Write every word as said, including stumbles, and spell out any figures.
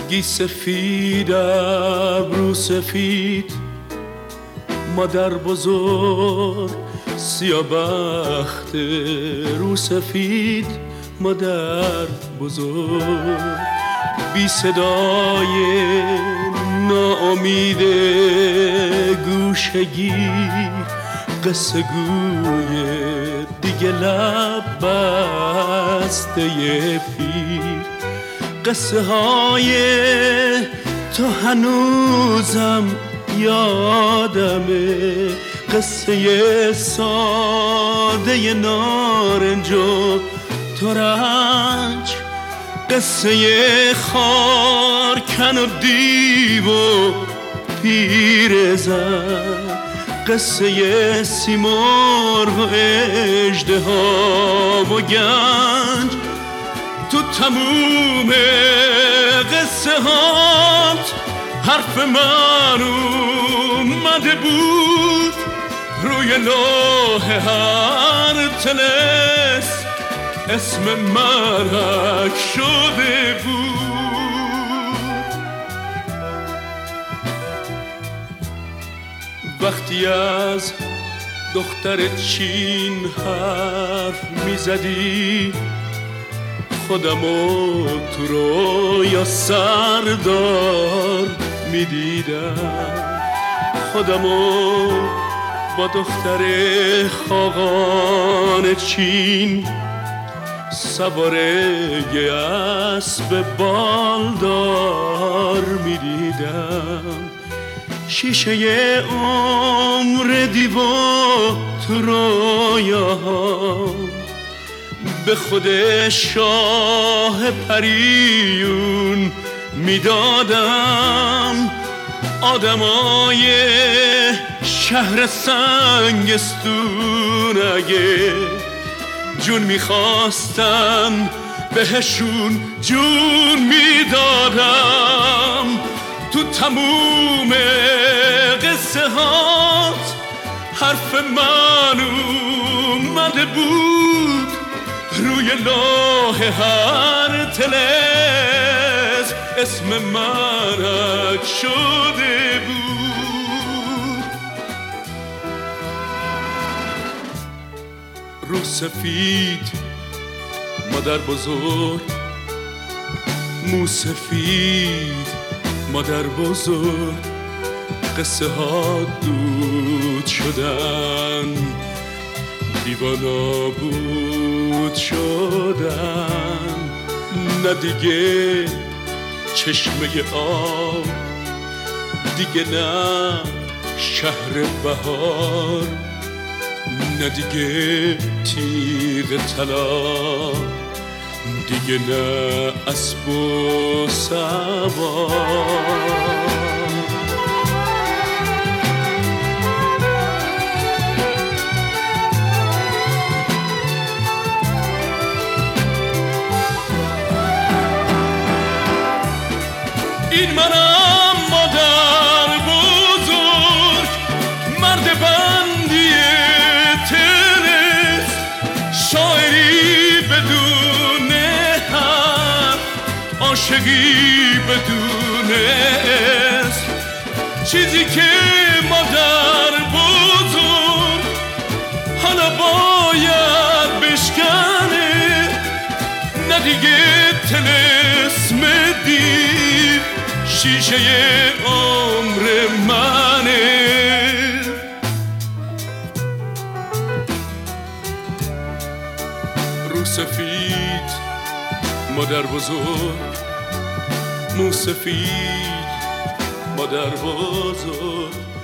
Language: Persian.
گی سفید ابرو سفید، مادر بزرگ سیابخت رو سفید، مادر بزرگ بی صدای ناامید گوشگیر، قصه گوی دیگه لب بسته پیر، قصه های تو هنوزم یادمه، قصه ساده نارنج و ترنج، قصه خارکن و دیو و پیرزن، قصه سیمرغ و اژدها و گنج. تو تموم قصه هات حرف من اومده بود، روی لوح هر طلسم اسم مرگ شده بود. وقتی از دختر چین حرف میزدی، خودمو تو رویا سردار میدیدم، خودمو با دختر خاقان چین سوار یه اسب بالدار میدیدم. شیشه عمر دیو تو رویاها به خود شاه پریون میدادم. آدمای شهر سنگستون اگه جون میخواستن بهشون جون میدادم. تو تموم قصه هات حرف من اومده بود، روی لوح هر طلسم اسم مرگ شده بود. رو سفید مادر بزرگ، مو سفید مادر بزرگ، قصه ها دود شدن، دیوانا بود شدن. نه دیگه چشمه آب، دیگه نه شهر بهار، نه دیگه تیغ طلا، دیگه نه اسب و سوار. این منم مادر بزرگ، مرد بندی تنس، شاعری بدون حرف، عاشقی بدون اسم. چیزی که مادر بزرگ حالا باید بشکنه، نه دیگه طلسم دیو شیشه عمر منه. رو سفید مادر بزرگ، مو سفید مادر بزرگ،